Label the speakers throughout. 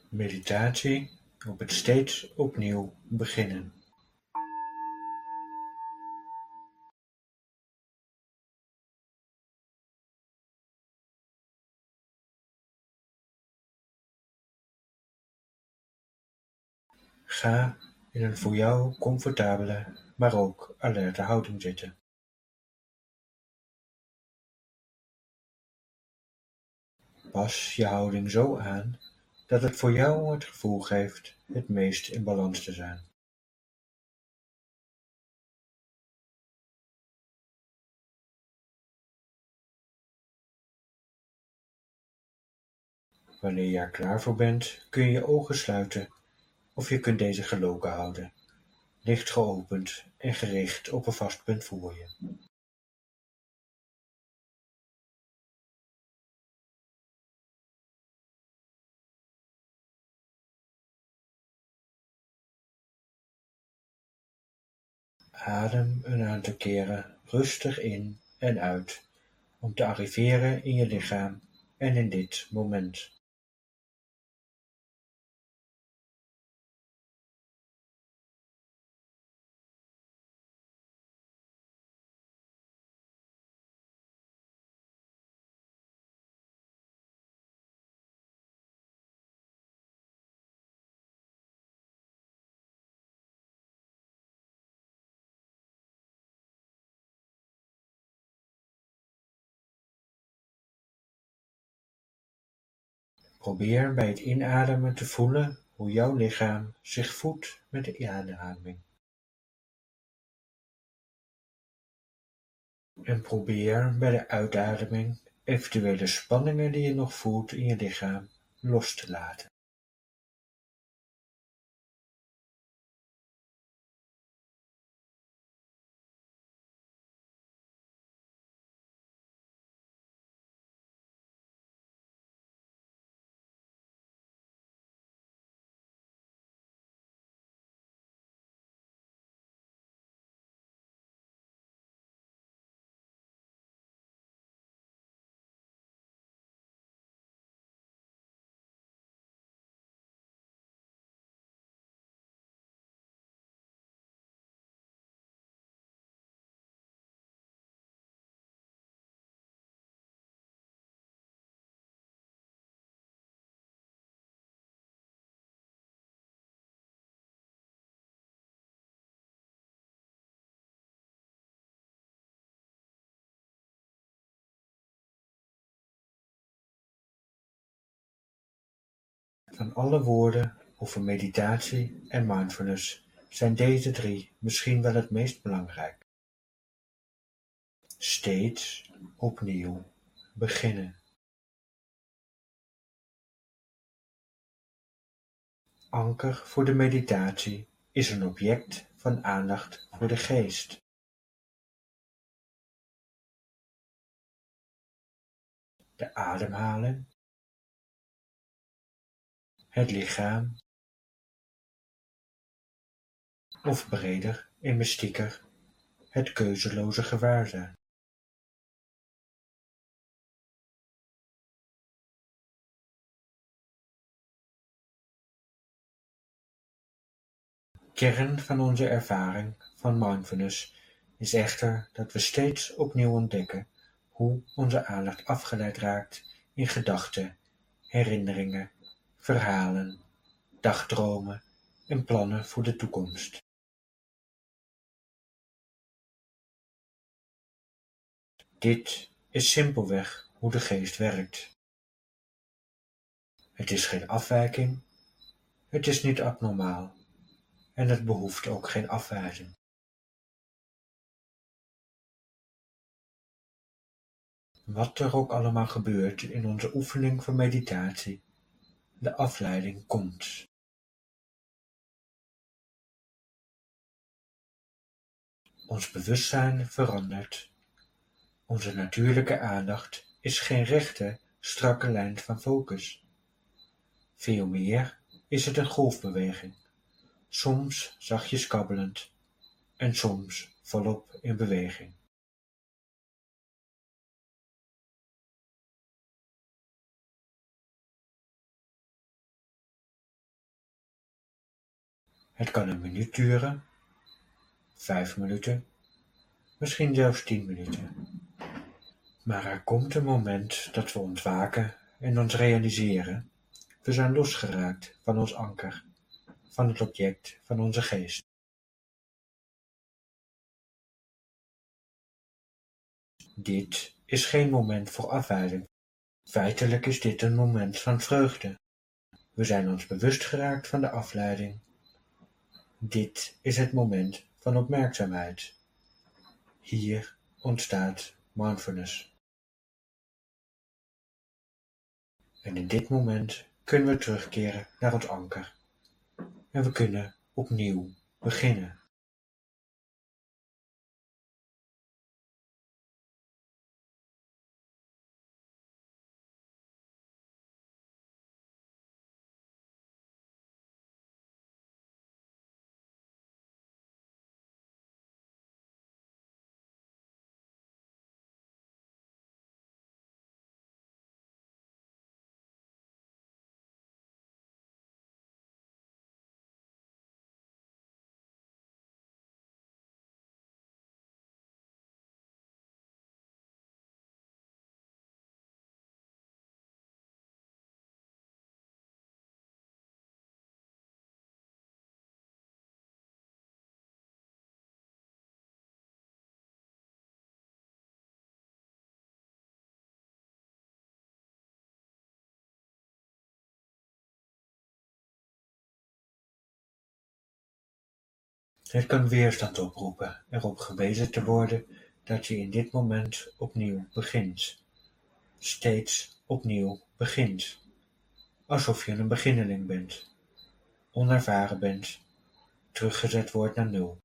Speaker 1: Meditatie op het steeds opnieuw beginnen. Ga in een voor jou comfortabele, maar ook alerte houding zitten. Pas je houding zo aan dat het voor jou het gevoel geeft het meest in balans te zijn. Wanneer je er klaar voor bent, kun je je ogen sluiten of je kunt deze geloken houden, licht geopend en gericht op een vast punt voor je. Adem een aantal keren rustig in en uit om te arriveren in je lichaam en in dit moment. Probeer bij het inademen te voelen hoe jouw lichaam zich voedt met de inademing. En probeer bij de uitademing eventuele spanningen die je nog voelt in je lichaam los te laten. Van alle woorden over meditatie en mindfulness zijn deze 3 misschien wel het meest belangrijk. Steeds opnieuw beginnen. Anker voor de meditatie is een object van aandacht voor de geest. De ademhaling, het lichaam, of breder en mystieker, het keuzeloze gewaarzijn. Kern van onze ervaring van mindfulness is echter dat we steeds opnieuw ontdekken hoe onze aandacht afgeleid raakt in gedachten, herinneringen, verhalen, dagdromen en plannen voor de toekomst. Dit is simpelweg hoe de geest werkt. Het is geen afwijking, het is niet abnormaal en het behoeft ook geen afwijzing. Wat er ook allemaal gebeurt in onze oefening van meditatie, de afleiding komt. Ons bewustzijn verandert. Onze natuurlijke aandacht is geen rechte, strakke lijn van focus. Veel meer is het een golfbeweging, soms zachtjes kabbelend en soms volop in beweging. Het kan een minuut duren, 5 minuten, misschien zelfs 10 minuten. Maar er komt een moment dat we ontwaken en ons realiseren: we zijn losgeraakt van ons anker, van het object van onze geest. Dit is geen moment voor afwijzing. Feitelijk is dit een moment van vreugde. We zijn ons bewust geraakt van de afleiding. Dit is het moment van opmerkzaamheid. Hier ontstaat mindfulness. En in dit moment kunnen we terugkeren naar ons anker. En we kunnen opnieuw beginnen. Het kan weerstand oproepen erop gewezen te worden dat je in dit moment opnieuw begint. Steeds opnieuw begint. Alsof je een beginneling bent, onervaren bent, teruggezet wordt naar nul.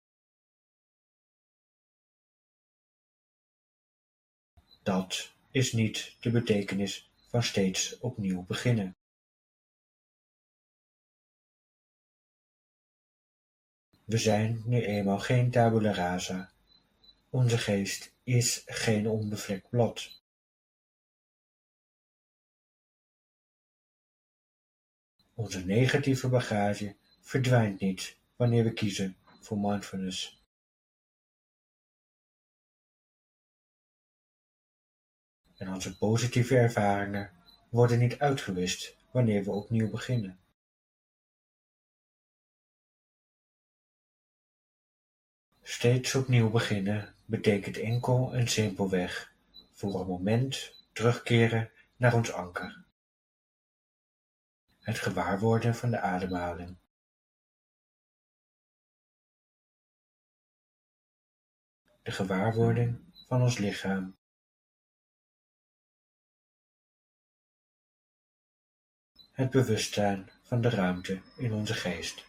Speaker 1: Dat is niet de betekenis van steeds opnieuw beginnen. We zijn nu eenmaal geen tabula rasa. Onze geest is geen onbevlekt blad. Onze negatieve bagage verdwijnt niet wanneer we kiezen voor mindfulness. En onze positieve ervaringen worden niet uitgewist wanneer we opnieuw beginnen. Steeds opnieuw beginnen betekent enkel en simpelweg voor een moment terugkeren naar ons anker. Het gewaarworden van de ademhaling. De gewaarwording van ons lichaam. Het bewustzijn van de ruimte in onze geest.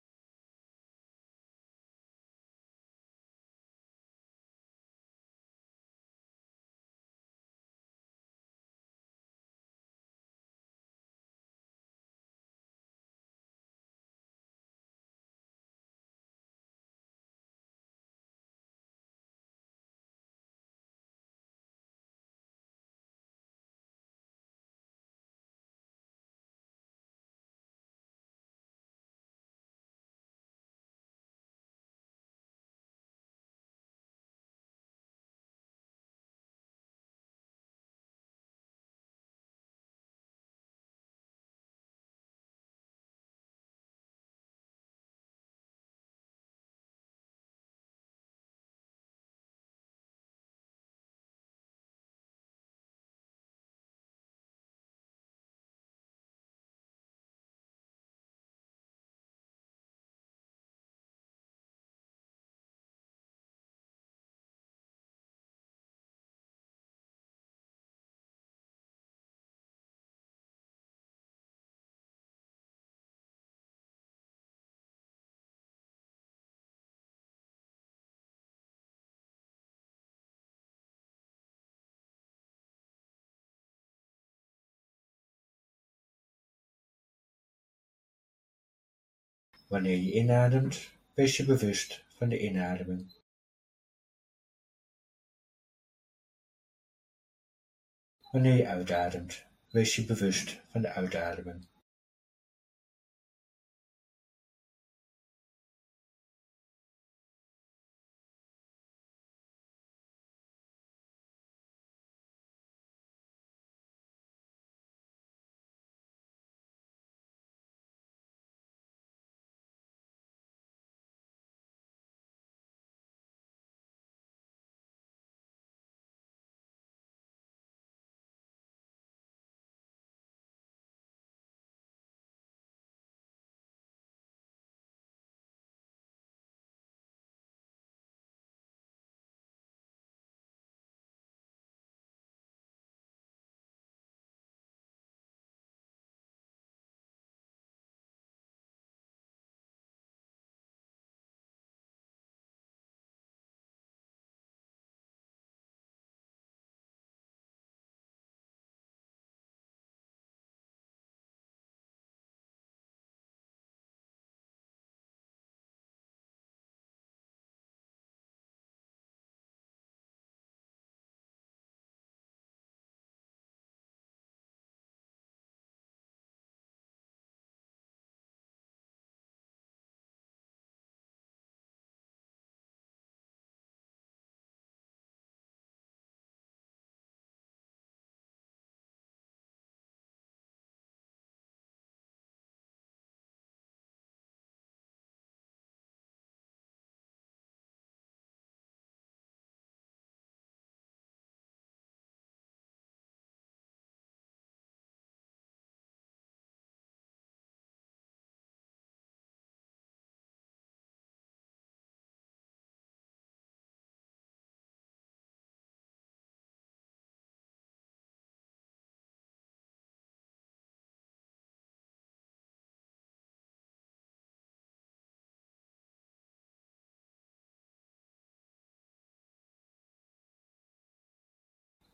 Speaker 1: Wanneer je inademt, wees je bewust van de inademing. Wanneer je uitademt, wees je bewust van de uitademing.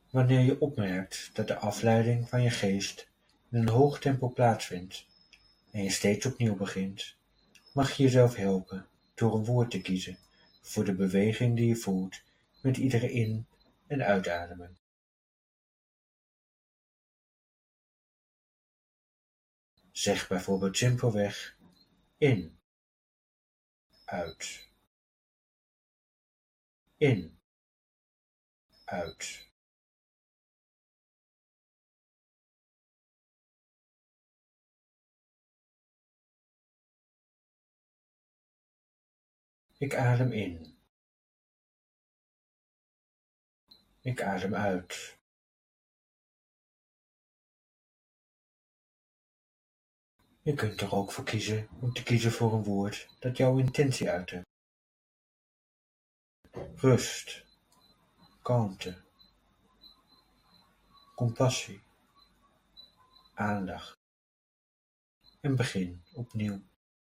Speaker 1: Wanneer je opmerkt dat de afleiding van je geest in een hoog tempo plaatsvindt en je steeds opnieuw begint, mag je jezelf helpen door een woord te kiezen voor de beweging die je voelt met iedere in- en uitademing. Zeg bijvoorbeeld simpelweg in, uit, in, uit. Ik adem in. Ik adem uit. Je kunt er ook voor kiezen om te kiezen voor een woord dat jouw intentie uitte. Rust, kalmte, compassie, aandacht en begin opnieuw.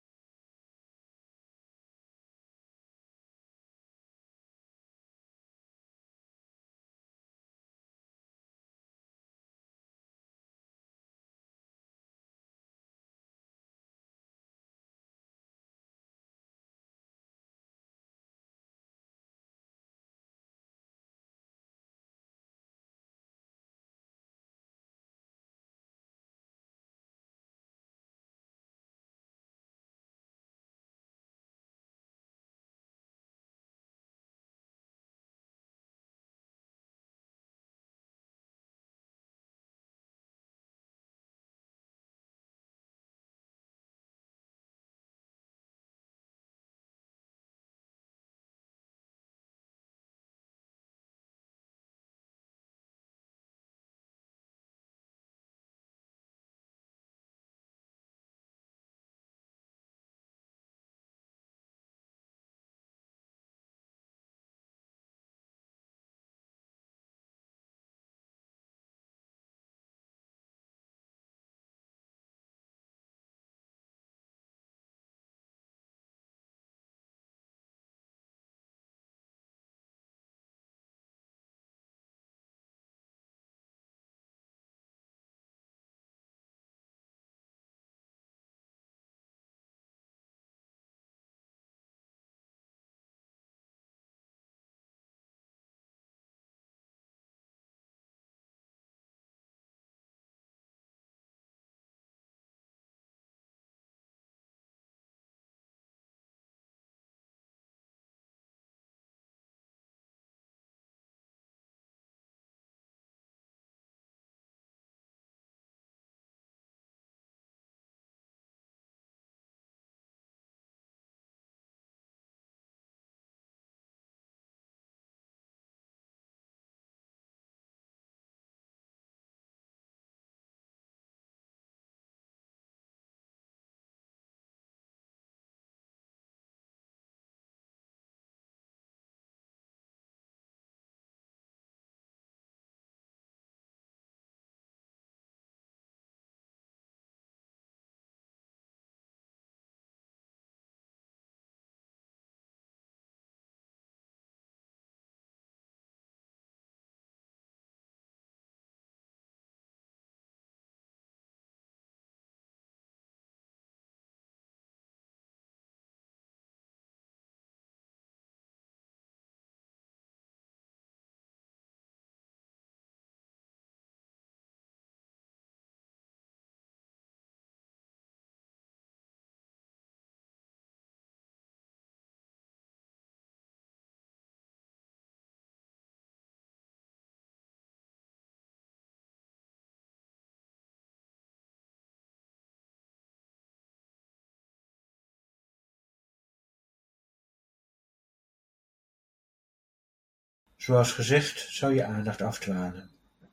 Speaker 1: Zoals gezegd zou je aandacht afdwalen.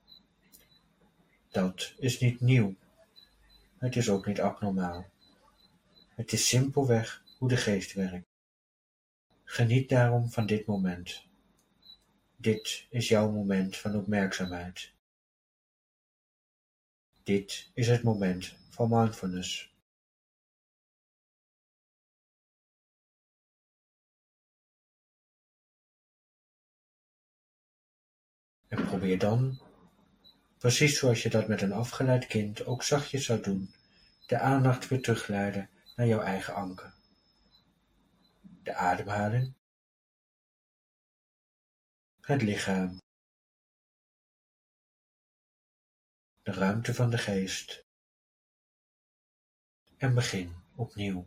Speaker 1: Dat is niet nieuw. Het is ook niet abnormaal. Het is simpelweg hoe de geest werkt. Geniet daarom van dit moment. Dit is jouw moment van opmerkzaamheid. Dit is het moment van mindfulness. En probeer dan, precies zoals je dat met een afgeleid kind ook zachtjes zou doen, de aandacht weer terugleiden naar jouw eigen anker. De ademhaling, het lichaam, de ruimte van de geest. En begin opnieuw.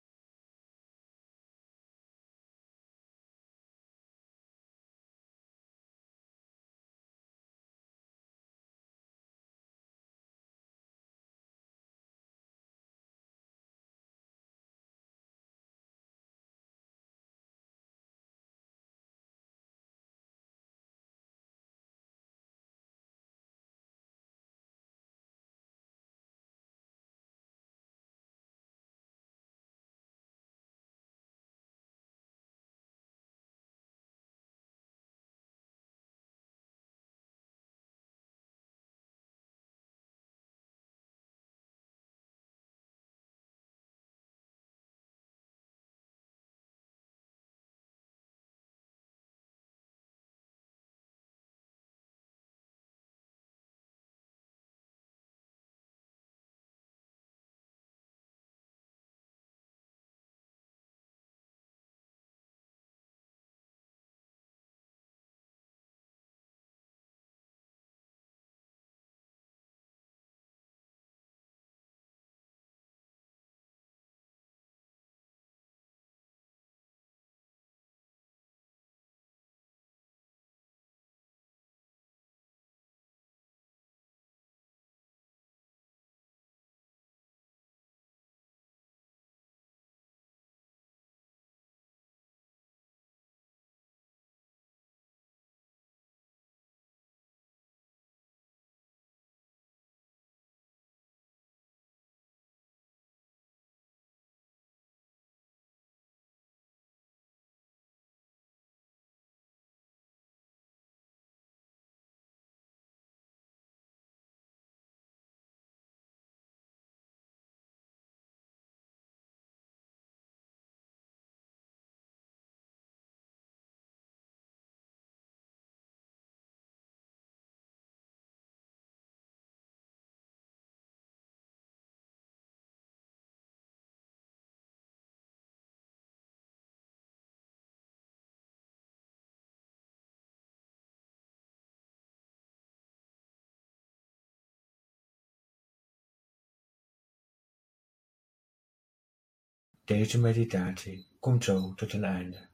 Speaker 1: Deze meditatie komt zo tot een einde.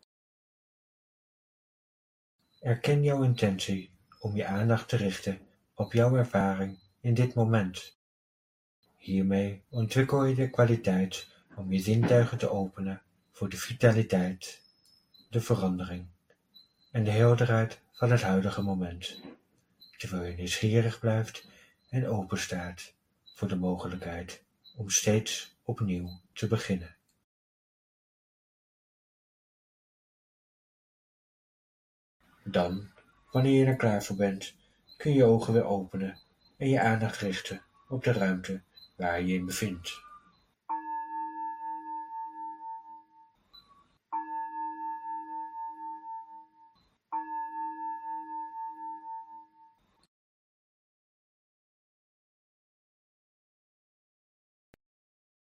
Speaker 1: Erken jouw intentie om je aandacht te richten op jouw ervaring in dit moment. Hiermee ontwikkel je de kwaliteit om je zintuigen te openen voor de vitaliteit, de verandering en de helderheid van het huidige moment, terwijl je nieuwsgierig blijft en open staat voor de mogelijkheid om steeds opnieuw te beginnen. Dan, wanneer je er klaar voor bent, kun je je ogen weer openen en je aandacht richten op de ruimte waar je je in bevindt.